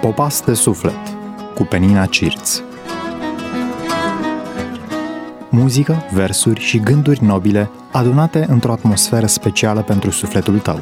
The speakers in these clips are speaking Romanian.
Popas de suflet cu Penina Cirț. Muzică, versuri și gânduri nobile adunate într-o atmosferă specială pentru sufletul tău.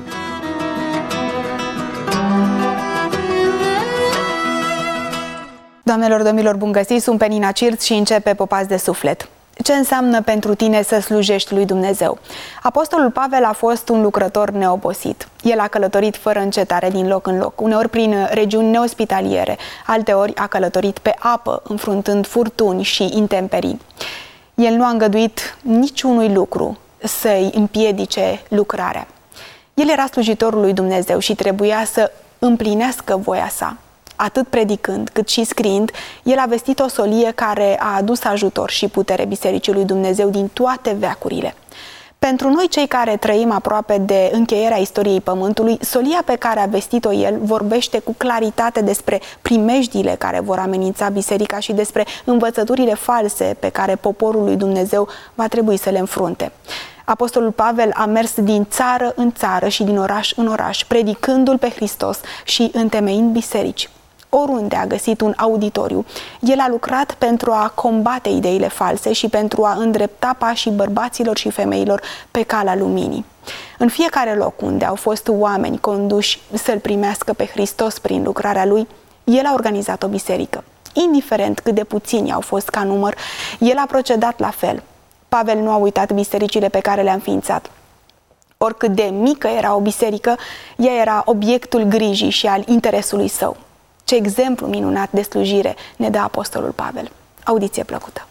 Doamnelor, domnilor, bun găsit! Sunt Penina Cirț și începe Popas de suflet. Ce înseamnă pentru tine să slujești lui Dumnezeu? Apostolul Pavel a fost un lucrător neobosit. El a călătorit fără încetare din loc în loc, uneori prin regiuni neospitaliere, alteori a călătorit pe apă, înfruntând furtuni și intemperii. El nu a îngăduit niciunui lucru să-i împiedice lucrarea. El era slujitorul lui Dumnezeu și trebuia să împlinească voia sa. Atât predicând, cât și scriind, el a vestit o solie care a adus ajutor și putere Bisericii lui Dumnezeu din toate veacurile. Pentru noi, cei care trăim aproape de încheierea istoriei Pământului, solia pe care a vestit-o el vorbește cu claritate despre primejdiile care vor amenința biserica și despre învățăturile false pe care poporul lui Dumnezeu va trebui să le înfrunte. Apostolul Pavel a mers din țară în țară și din oraș în oraș, predicându-L pe Hristos și întemeind biserici. Oriunde a găsit un auditoriu, el a lucrat pentru a combate ideile false și pentru a îndrepta pașii bărbaților și femeilor pe calea luminii. În fiecare loc unde au fost oameni conduși să-L primească pe Hristos prin lucrarea Lui, el a organizat o biserică. Indiferent cât de puțini au fost ca număr, el a procedat la fel. Pavel nu a uitat bisericile pe care le-a înființat. Oricât de mică era o biserică, ea era obiectul grijii și al interesului său. Ce exemplu minunat de slujire ne dă apostolul Pavel. Audiție plăcută!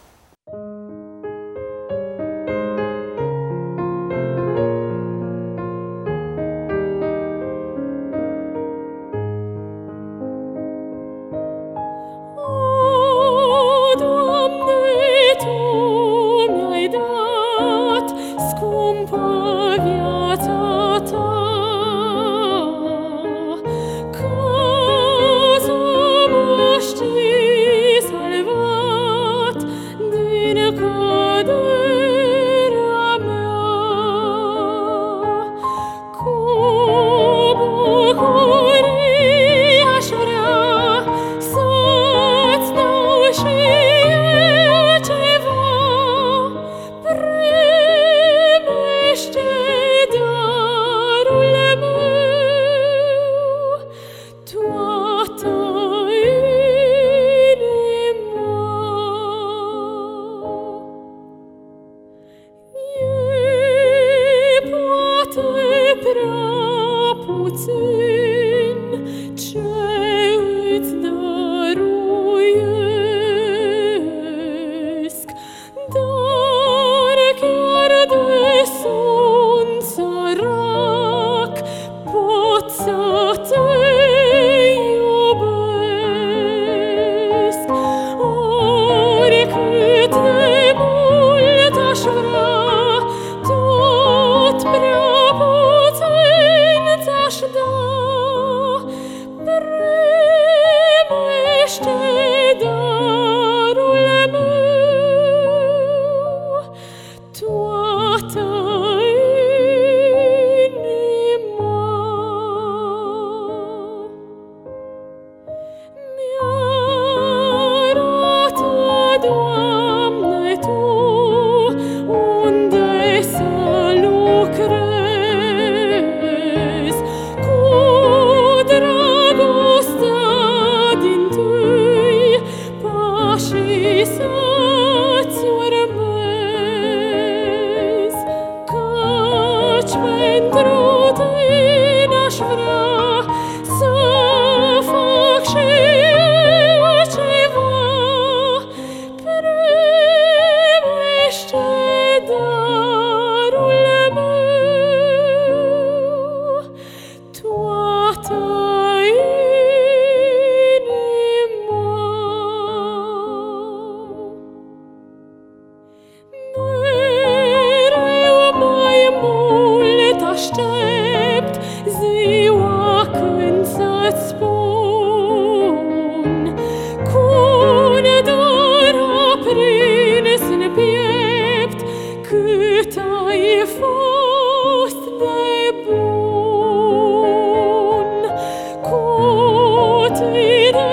Tine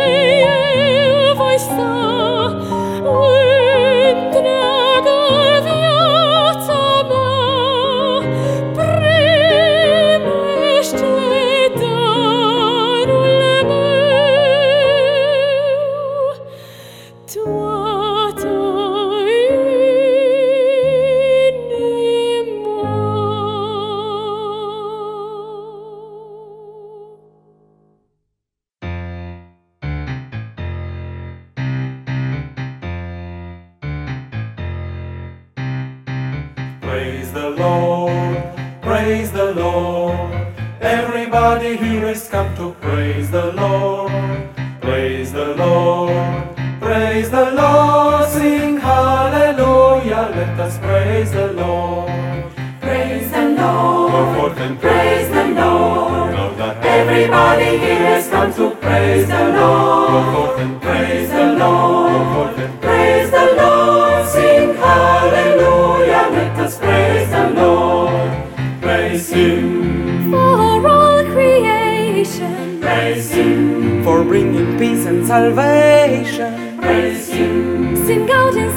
Praise the Lord, praise the Lord. Everybody here has come to praise the Lord. Praise the Lord, praise the Lord. Sing hallelujah, let us praise the Lord. Praise the Lord, Go forth and praise the Lord. Know that Everybody here has come to praise the Go Lord. forth and Praise the Go Lord, forth and praise the Lord. Sing hallelujah, let us praise the Lord. praise Him. For all creation, Praise Him. For bringing peace and salvation. Praise Him. sing out in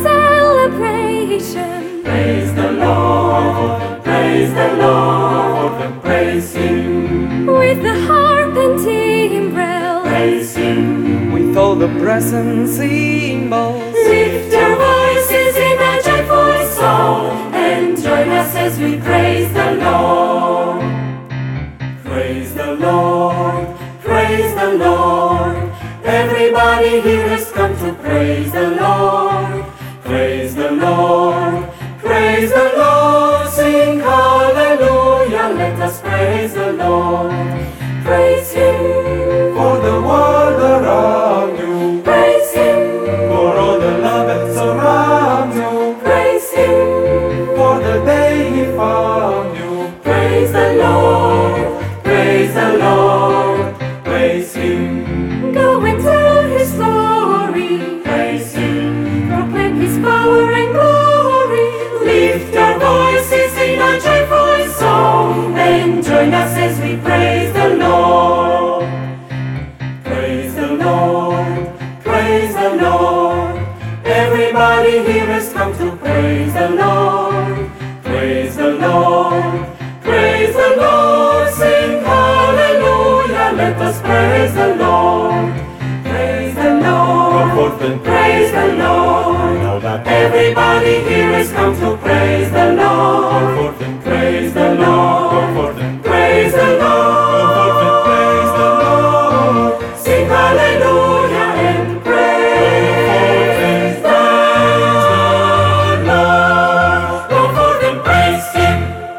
celebration. Praise the Lord. Praise the Lord. And praise Him. With the harp and timbrel, Praise Him. With all the present symbols. lift your voices in a joyful song and join us as we praise the Lord. Praise the Lord. Praise the Lord. Everybody here has come to praise the Lord. Praise the Lord. Praise the Lord. Sing hallelujah. Let us praise the Lord. Praise Him, For the world around you. praise Him, For all the love that surrounds you. praise Him. For the day He found you. Praise the Lord, Praise the Lord. Praise Him. go and tell His glory, Praise Him. proclaim His power and glory. Lift your voices in a joyful song and join us as we praise the Lord. Praise the Lord. Praise the Lord. Everybody here has come to praise the Lord. Praise the Lord. Praise the Lord. Sing hallelujah. Let us praise the Lord. Praise the Go Lord, forth and praise the Lord. Know that Everybody here has come to praise the Go Lord. forth and praise the Lord. Go forth and Praise the Go forth and Lord. praise the Lord. Sing hallelujah and praise the Lord. Go forth and praise Him.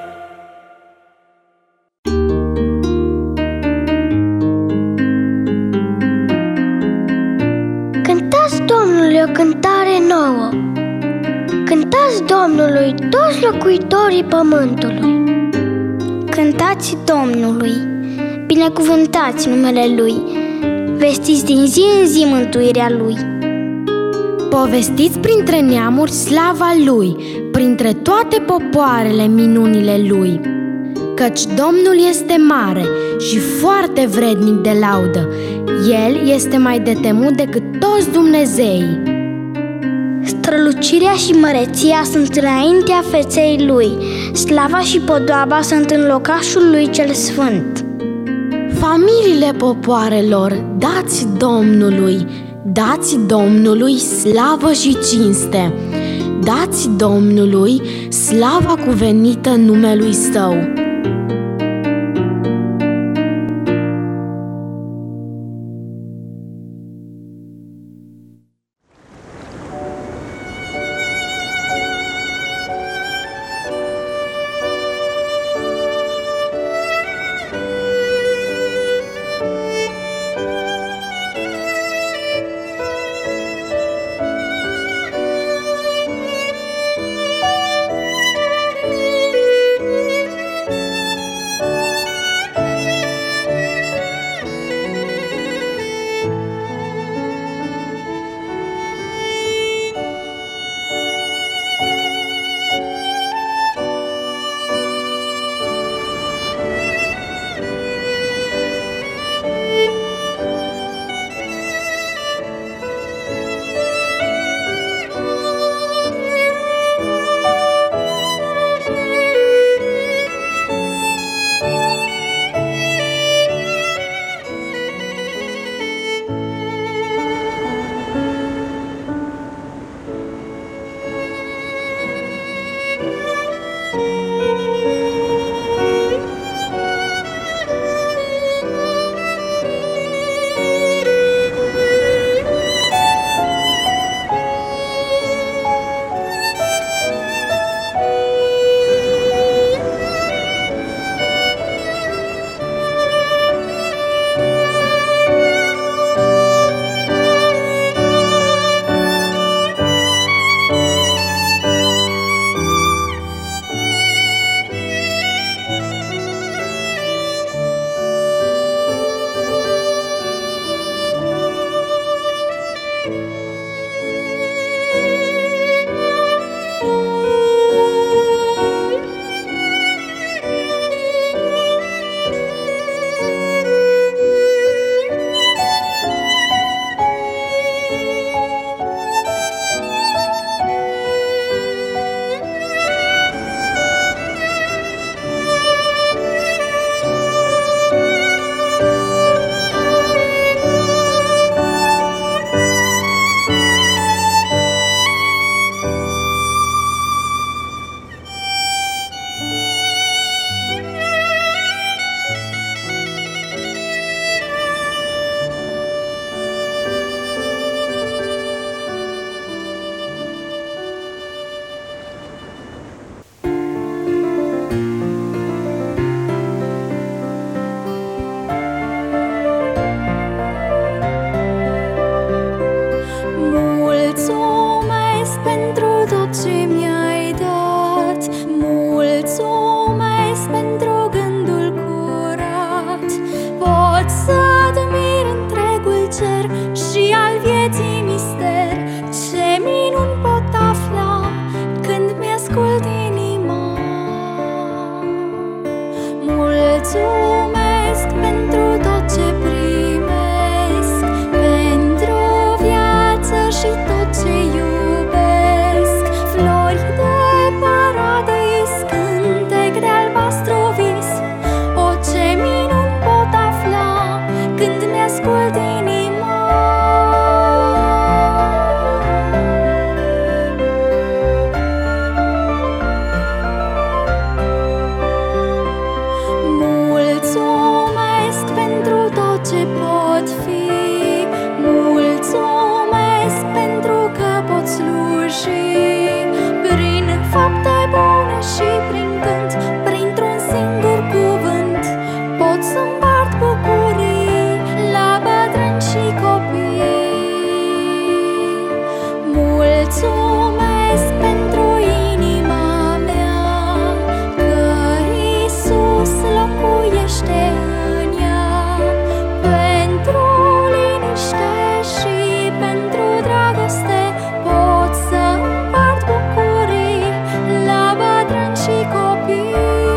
Cântați Domnului o cântare nouă. Cântați Domnului toți locuitorii pământului. Cântați Domnului, binecuvântați numele Lui, vestiți din zi în zi mântuirea Lui. Povestiți printre neamuri slava Lui, printre toate popoarele minunile Lui. Căci Domnul este mare și foarte vrednic de laudă. El este mai de temut decât toți Dumnezeii. Strălucirea și măreția sunt înaintea feței Lui, slava și podoaba sunt în locașul Lui cel sfânt. Familiile popoarelor, dați Domnului slavă și cinste. Dați Domnului slava cuvenită numelui Său. ce pot fi. Mulțumesc pentru că pot sluji prin fapte bune și prin cânt, printr-un singur cuvânt. Pot să împart bucurii la bătrâni și copii. Mulțumesc pentru inima mea, că Iisus locuiește în ea, pentru liniște și pentru dragoste. Pot să împart bucurii la bătrâni și copii.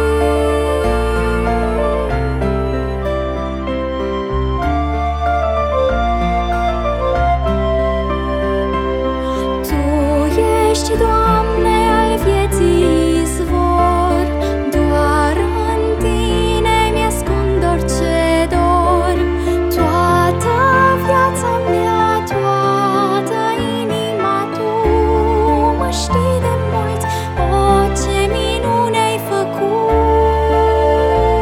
Tu ești, Doamne, al vieții izvor, doar în Tine mi-ascund orice dor. Toată viața mea, toată inima, Tu mă știi de mult, o, ce minune ai făcut.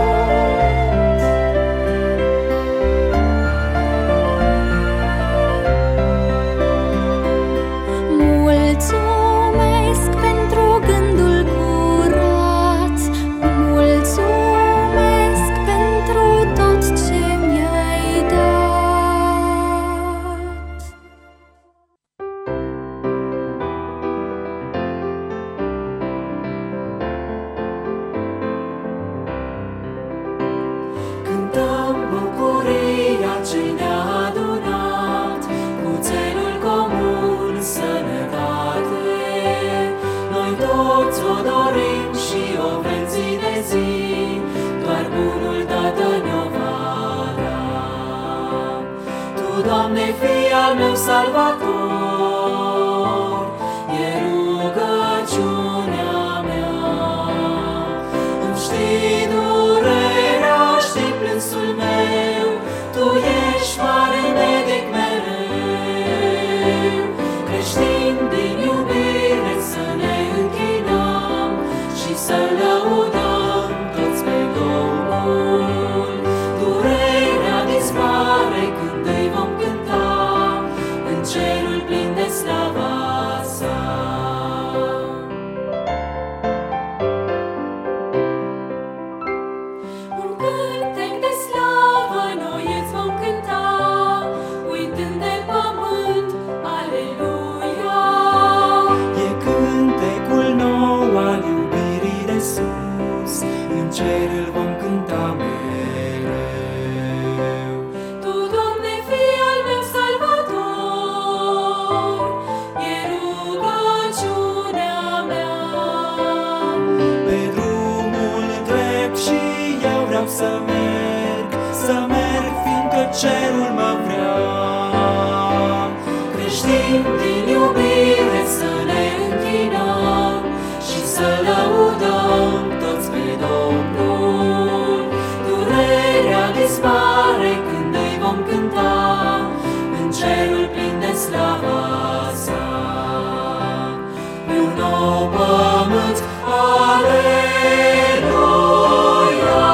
Mulțumesc pentru gândul curat, mulțumesc pentru tot ce mi-ai dat. Cântăm bucuria ce ne-a adunat, cu țelul comun sănătate. Noi toți o dorim și o vrem zi de zi, doar bunul Tatăl ne-o va da. Tu, Doamne, fii al meu salvator, e rugăciunea mea. Îmi știi durerea, știi plânsul meu, Tu ești mare medic mereu. Creștini din iubire să ne închinăm și să lăudăm toți pe Domnul. Durerea dispare când îi vom cânta în cerul plin de slava sa. Un cântec de slavă noi îți vom cânta, uitând de pământ, aleluia. E cântecul nou al iubirii de sus, în cer îl vom cânta mereu. Tu, Doamne, fii al meu salvator, e rugăciunea mea. Pe drumul drept și eu vreau să merg, fiindcă cerul mă vrea. Creștini din iubire să ne închinăm și să lăudăm toți pe Domnul. Durerea dispare când îi vom cânta în cerul plin de slava sa. Pe un nou pământ, aleluia.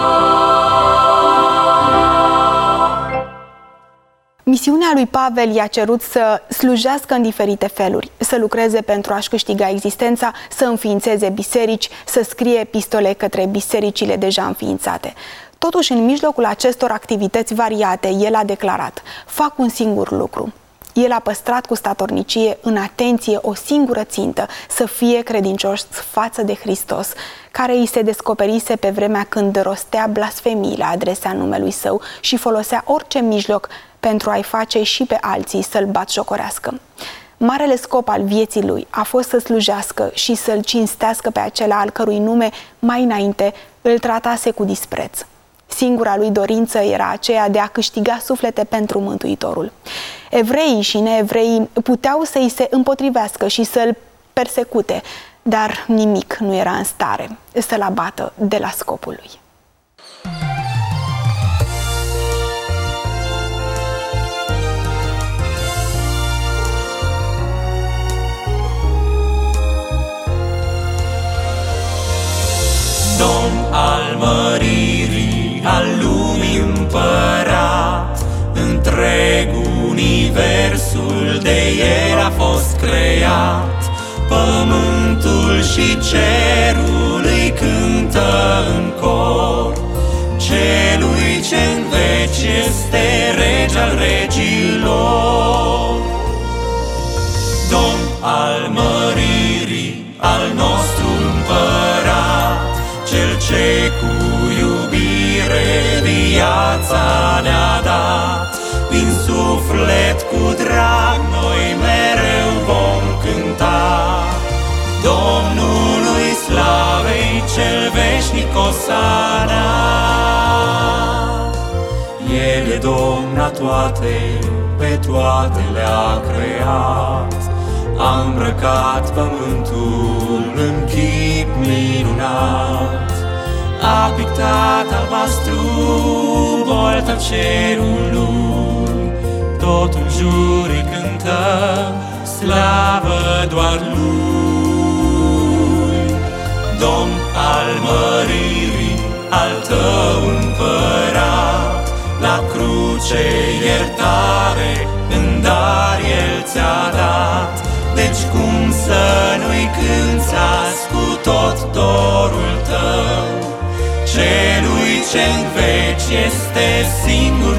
Misiunea lui Pavel i-a cerut să slujească în diferite feluri, să lucreze pentru a-și câștiga existența, să înființeze biserici, să scrie epistole către bisericile deja înființate. Totuși, în mijlocul acestor activități variate, el a declarat: fac un singur lucru. El a păstrat cu statornicie în atenție o singură țintă, să fie credincios față de Hristos, care îi se descoperise pe vremea când rostea blasfemii la adresa numelui său și folosea orice mijloc pentru a-i face și pe alții să-l batjocorească. Marele scop al vieții lui a fost să slujească și să-l cinstească pe acela al cărui nume mai înainte îl tratase cu dispreț. Singura lui dorință era aceea de a câștiga suflete pentru Mântuitorul. Evreii și neevreii puteau să îi se împotrivească și să-l persecute, dar nimic nu era în stare să-l abată de la scopul lui. Domn al măririi, al lumii împărat, și cerul îi cântă în cor. Celui ce-n veci este rege al regilor. Domn al măririi, al nostru împărat, cel ce cu iubire viața ne-a dat. Din suflet cu drag noi mereu vom cânta Domnului slavei cel veșnic osana. El e Domn la toate, pe toate le-a creat. A îmbrăcat pământul în chip minunat. A pictat albastru bolta cerului. Tot în jur îi cântă slavă doar lui. Domn al măririi, al tău împărat, la cruce iertare în dar El ți-a dat. Deci cum să nu-i cânți azi cu tot dorul tău, celui ce-n veci este singur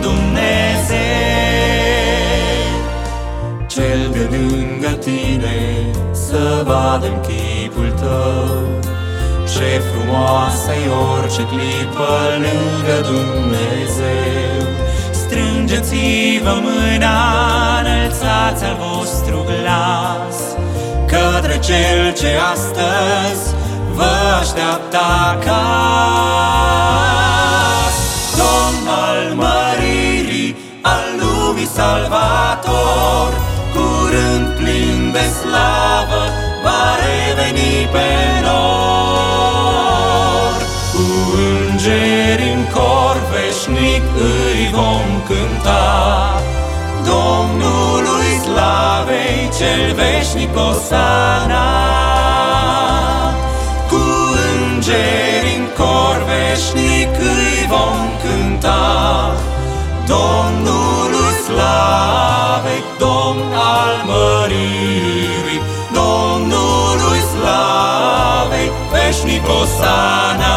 Dumnezeu. Cel de lângă tine să vadă-n chipul tău, ce frumoasă-i orice clipă lângă Dumnezeu. Strângeți-vă mâna, înălțați al vostru glas către Cel ce astăzi vă așteaptă acasă. Domn al măririi, al lumii salvator, curând plin de slavă va reveni pe nor. Cu îngeri în cor veșnic îi vom cânta Domnului slavei cel veșnic osana. Cu îngeri în cor veșnic îi vom cânta Domnului slavei, Domn al măririi, Domnului slavei veșnic osana.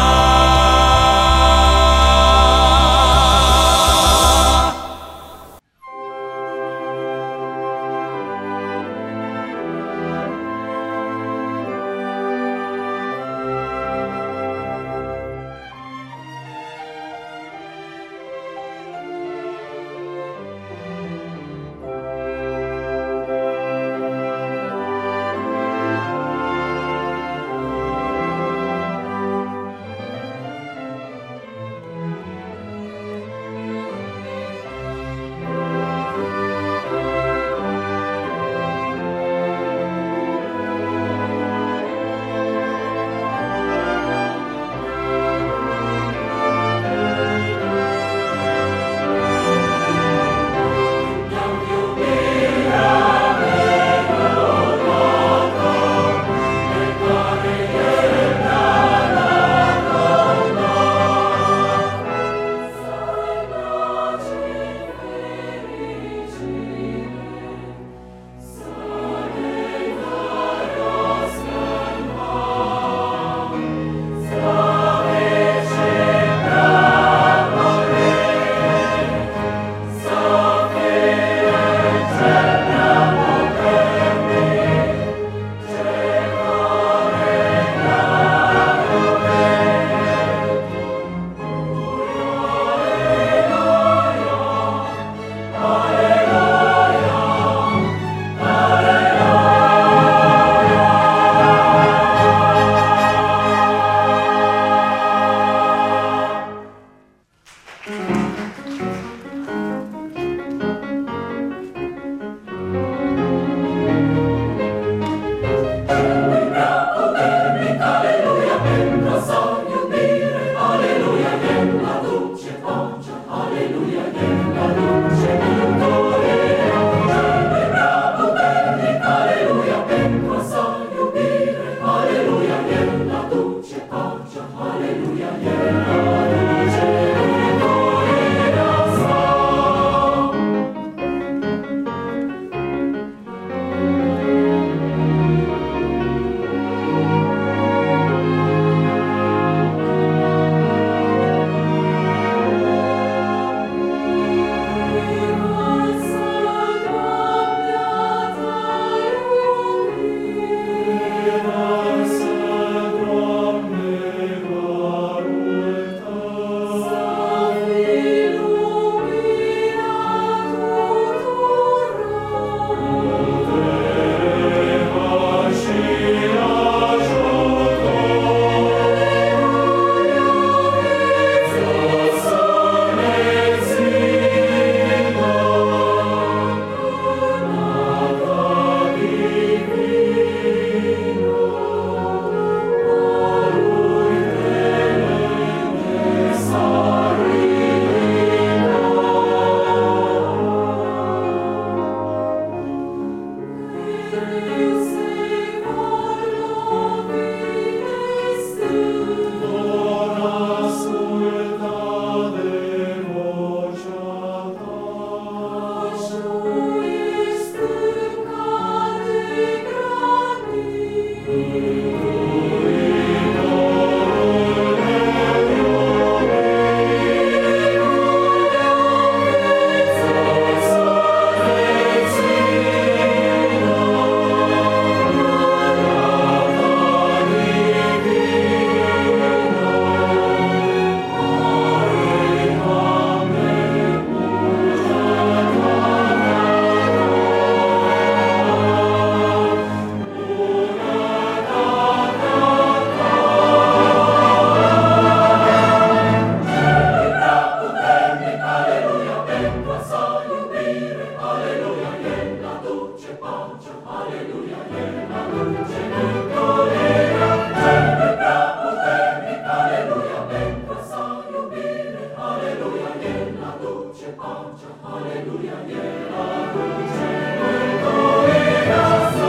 pentru a sa iubire, aleluia, El aduce pacea, aleluia, El aduce mântuirea, cel de prea puternic, aleluia, pentru a sa iubire, aleluia, El aduce pacea, aleluia, El aduce mântuirea sa.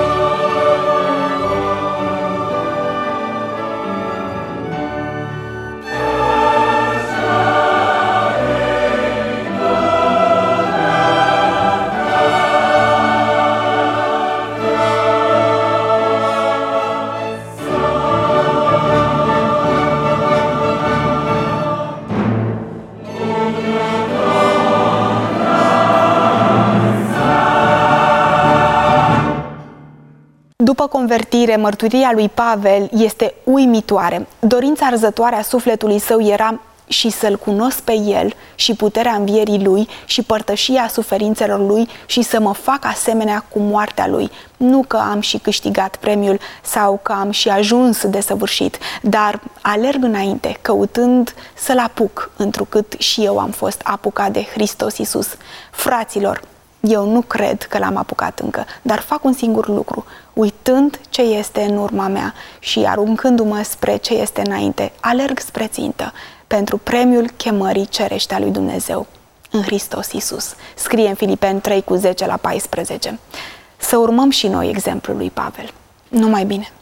După convertire, mărturia lui Pavel este uimitoare. Dorința arzătoare a sufletului său era și să-L cunosc pe El și puterea învierii Lui și părtășia suferințelor Lui și să mă fac asemenea cu moartea Lui. Nu că am și câștigat premiul sau că am și ajuns desăvârșit, dar alerg înainte, căutând să-L apuc, întrucât și eu am fost apucat de Hristos Iisus. Fraților, eu nu cred că l-am apucat încă, dar fac un singur lucru, uitând ce este în urma mea și aruncându-mă spre ce este înainte, alerg spre țintă, pentru premiul chemării cerești a lui Dumnezeu în Hristos Iisus. Scrie în Filipeni 3:10-14. Să urmăm și noi exemplul lui Pavel. Numai bine!